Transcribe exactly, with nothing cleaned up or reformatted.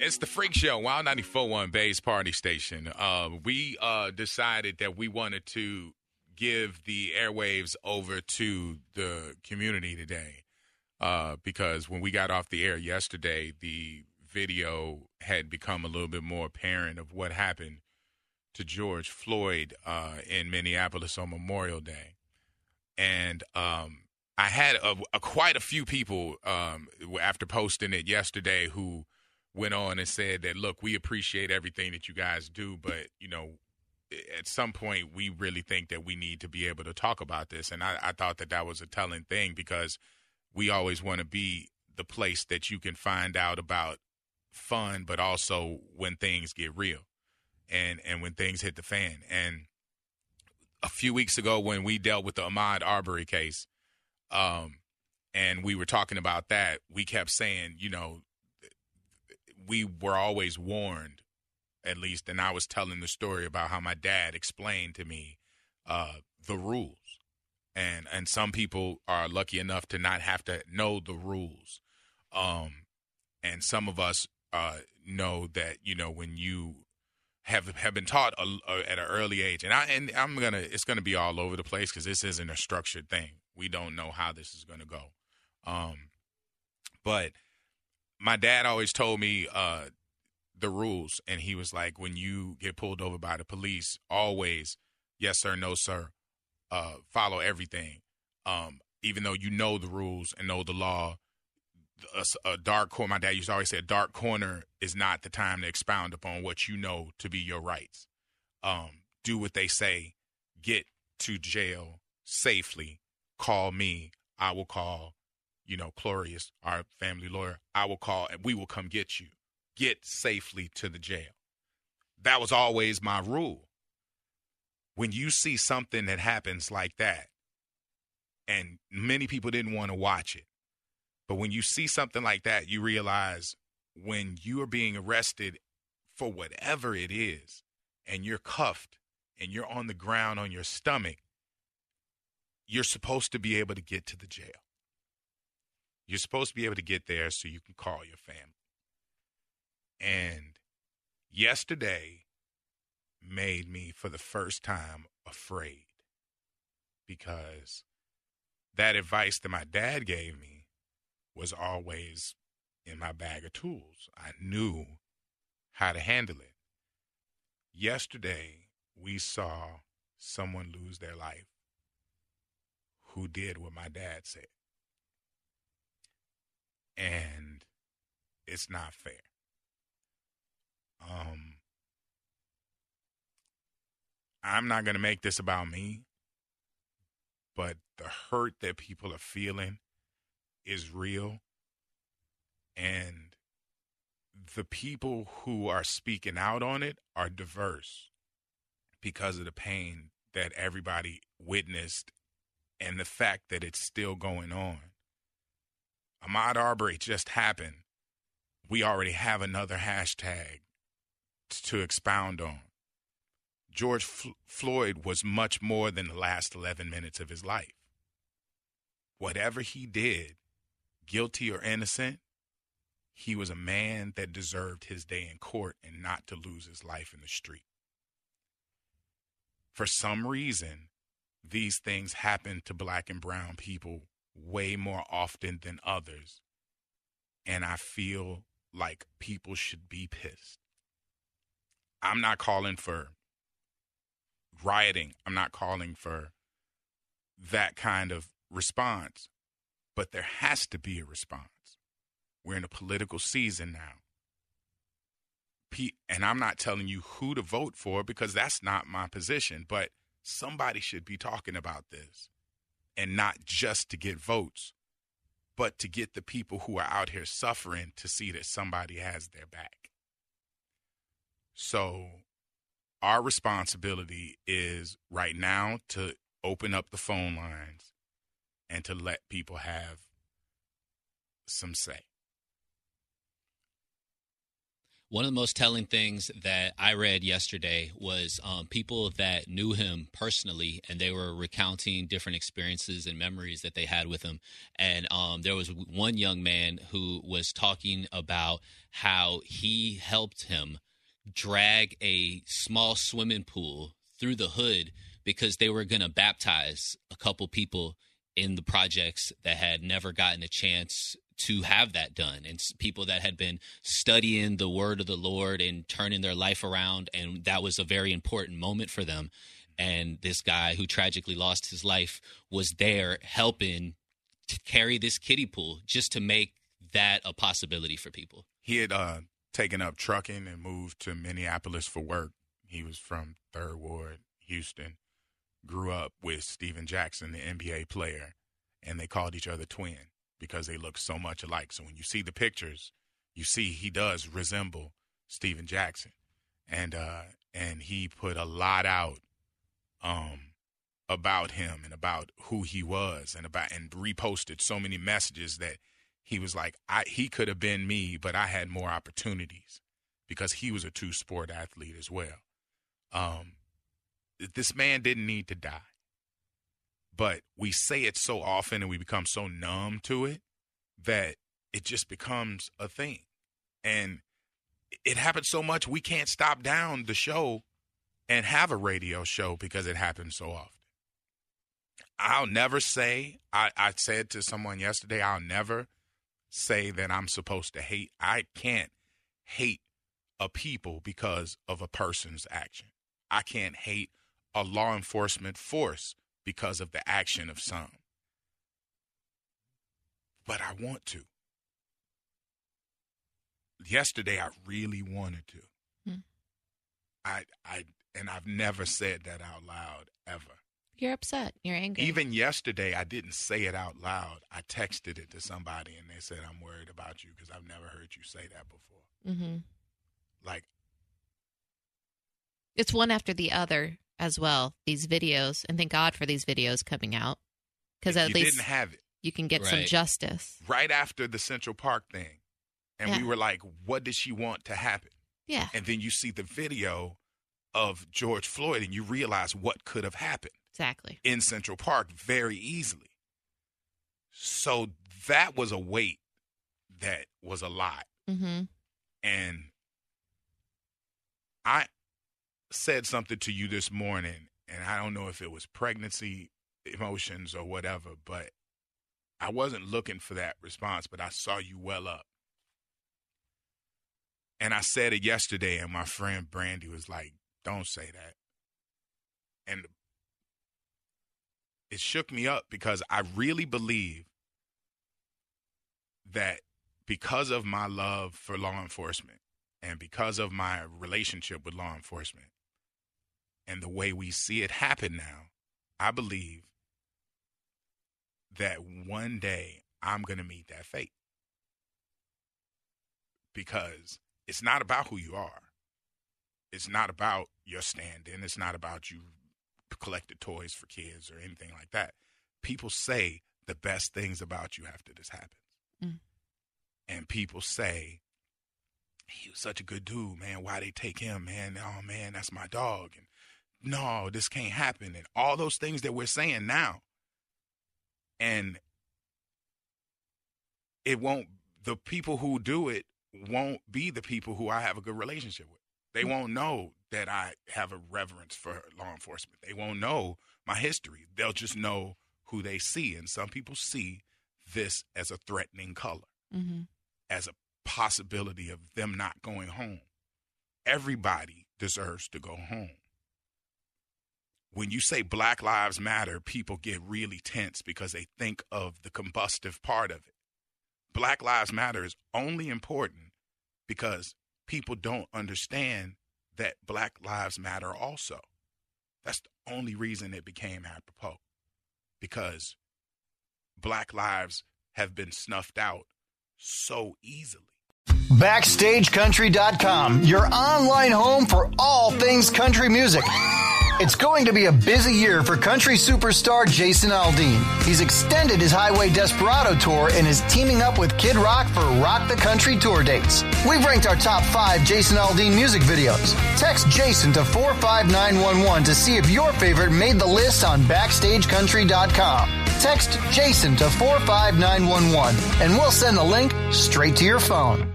It's the Freak Show, Wild ninety-four point one Bay's Party Station. Uh, we uh, decided that we wanted to give the airwaves over to the community today uh, because when we got off the air yesterday, the video had become a little bit more apparent of what happened to George Floyd uh, in Minneapolis on Memorial Day. And um, I had a, a, quite a few people um, after posting it yesterday who went on and said that, look, we appreciate everything that you guys do, but, you know, at some point we really think that we need to be able to talk about this. And I, I thought that that was a telling thing because we always want to be the place that you can find out about fun, but also when things get real and, and when things hit the fan. And a few weeks ago when we dealt with the Ahmaud Arbery case, um, and we were talking about that, we kept saying, you know, we were always warned, at least, and I was telling the story about how my dad explained to me uh, the rules. And and some people are lucky enough to not have to know the rules. Um, and some of us uh, know that, you know, when you have have been taught a, a, at an early age, and, I, and I'm going to, it's going to be all over the place because this isn't a structured thing. We don't know how this is going to go. Um, but my dad always told me uh, the rules, and he was like, when you get pulled over by the police, always, yes, sir, no, sir, uh, follow everything. Um, even though you know the rules and know the law, a, a dark corner, my dad used to always say, a dark corner is not the time to expound upon what you know to be your rights. Um, do what they say, get to jail safely, call me, I will call you know, Clorius, our family lawyer, I will call and we will come get you. Get safely to the jail. That was always my rule. When you see something that happens like that, and many people didn't want to watch it, but when you see something like that, you realize when you are being arrested for whatever it is, and you're cuffed, and you're on the ground on your stomach, you're supposed to be able to get to the jail. You're supposed to be able to get there so you can call your family. And yesterday made me, for the first time, afraid because that advice that my dad gave me was always in my bag of tools. I knew how to handle it. Yesterday, we saw someone lose their life who did what my dad said. And it's not fair. Um, I'm not going to make this about me, but the hurt that people are feeling is real. And the people who are speaking out on it are diverse because of the pain that everybody witnessed and the fact that it's still going on. Ahmaud Arbery just happened. We already have another hashtag to expound on. George F- Floyd was much more than the last eleven minutes of his life. Whatever he did, guilty or innocent, he was a man that deserved his day in court and not to lose his life in the street. For some reason, these things happen to black and brown people way more often than others. And I feel like people should be pissed. I'm not calling for rioting. I'm not calling for that kind of response. But there has to be a response. We're in a political season now. And I'm not telling you who to vote for because that's not my position. But somebody should be talking about this. And not just to get votes, but to get the people who are out here suffering to see that somebody has their back. So our responsibility is right now to open up the phone lines and to let people have some say. One of the most telling things that I read yesterday was um, people that knew him personally, and they were recounting different experiences and memories that they had with him. And um, there was one young man who was talking about how he helped him drag a small swimming pool through the hood because they were going to baptize a couple people in the projects that had never gotten a chance to have that done, and people that had been studying the word of the Lord and turning their life around. And that was a very important moment for them. And this guy who tragically lost his life was there helping to carry this kiddie pool just to make that a possibility for people. He had uh, taken up trucking and moved to Minneapolis for work. He was from Third Ward, Houston, grew up with Steven Jackson, the N B A player, and they called each other twin, because they look so much alike. So when you see the pictures, you see he does resemble Steven Jackson. And uh, and he put a lot out um, about him and about who he was, and about and reposted so many messages that he was like, I he could have been me, but I had more opportunities, because he was a two-sport athlete as well. Um, this man didn't need to die. But we say it so often and we become so numb to it that it just becomes a thing. And it happens so much we can't stop down the show and have a radio show because it happens so often. I'll never say, I, I said to someone yesterday, I'll never say that I'm supposed to hate. I can't hate a people because of a person's action. I can't hate a law enforcement force because of the action of some. But I want to. Yesterday, I really wanted to. Hmm. I, I, and I've never said that out loud, ever. You're upset. You're angry. Even yesterday, I didn't say it out loud. I texted it to somebody, and they said, I'm worried about you because I've never heard you say that before. Mm-hmm. Like, it's one after the other as well, these videos, and thank God for these videos coming out, because at you least didn't have it. You can get right. some justice. Right after the Central Park thing, and yeah. we were like, what did she want to happen? Yeah. And then you see the video of George Floyd, and you realize what could have happened. Exactly. In Central Park very easily. So that was a weight that was a lot. Mm-hmm. And I said something to you this morning, and I don't know if it was pregnancy emotions or whatever, but I wasn't looking for that response, but I saw you well up. And I said it yesterday, and my friend Brandy was like, don't say that. And it shook me up because I really believe that because of my love for law enforcement and because of my relationship with law enforcement and the way we see it happen now, I believe that one day I'm going to meet that fate. Because it's not about who you are. It's not about your stand-in. It's not about you collected toys for kids or anything like that. People say the best things about you after this happens. Mm. And people say, he was such a good dude, man. Why they take him, man? Oh, man, that's my dog. And no, this can't happen. And all those things that we're saying now. And it won't, the people who do it won't be the people who I have a good relationship with. They won't know that I have a reverence for law enforcement. They won't know my history. They'll just know who they see. And some people see this as a threatening color, mm-hmm. as a possibility of them not going home. Everybody deserves to go home. When you say Black Lives Matter, people get really tense because they think of the combustive part of it. Black Lives Matter is only important because people don't understand that Black Lives Matter also. That's the only reason it became apropos, because Black lives have been snuffed out so easily. Backstage Country dot com, your online home for all things country music. It's going to be a busy year for country superstar Jason Aldean. He's extended his Highway Desperado tour and is teaming up with Kid Rock for Rock the Country tour dates. We've ranked our top five Jason Aldean music videos. Text Jason to four five nine one one to see if your favorite made the list on backstage country dot com. Text Jason to four five nine one one and we'll send the link straight to your phone.